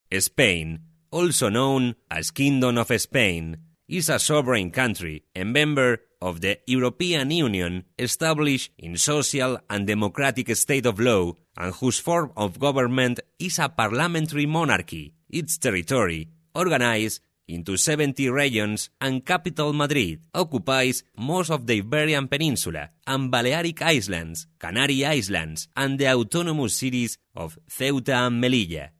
Spain, also known as Kingdom of Spain, is a sovereign country and member of the European Union established in social and democratic state of law and whose form of government is a parliamentary monarchy. Its territory, organized into 70 regions and capital Madrid, occupies most of the Iberian Peninsula and Balearic Islands, Canary Islands, and the autonomous cities of Ceuta and Melilla.